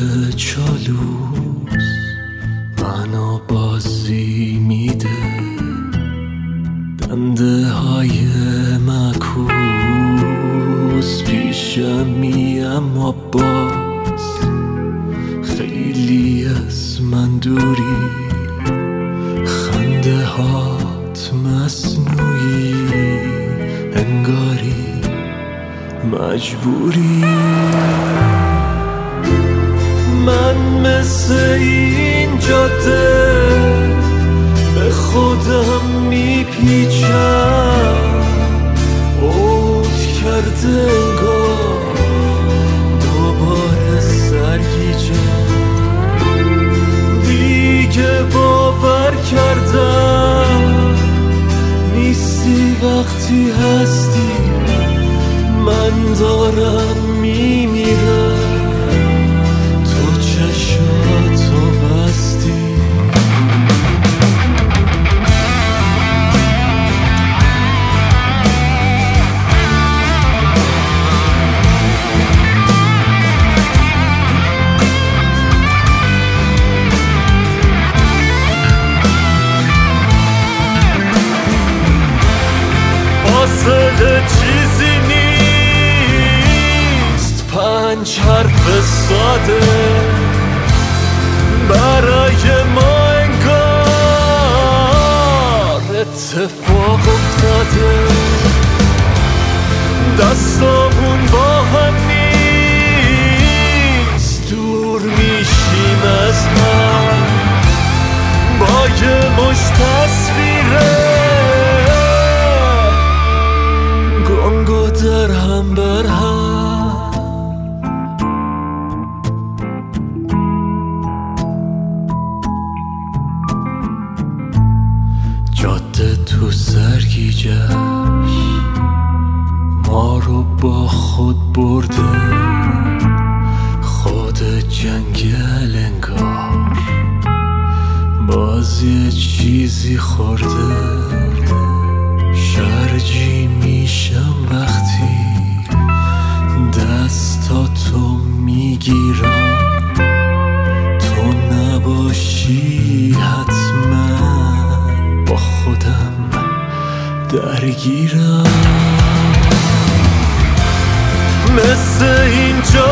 چالوس منو بازی میده، دنده های مکوس پیشمی اما باز خیلی از من دوری، خنده هات مصنوعی انگاری مجبوری. من مثل این جاده به خودم میپیچم، عود کرده انگار دوباره سرگیجم، دیگه باور کردم نیستی وقتی هستی، من دارم میمیرم تو چشاتو بستی. فاصله چیزی نیست، 5 حرف ساده برای ما انگار اتفاق افتاده، دستامون با هم نیست، دور میشیم از هم با یه مش تصویره گنگو در هم بر هم. جاده تو سرگیجش ما رو با خود برده، خود جنگل انگار باز یه چیزی خورده، شرجی میشم وقتی دستاتو میگیرم، تو نباشی حتما با خودم درگیرم. مثل اینجا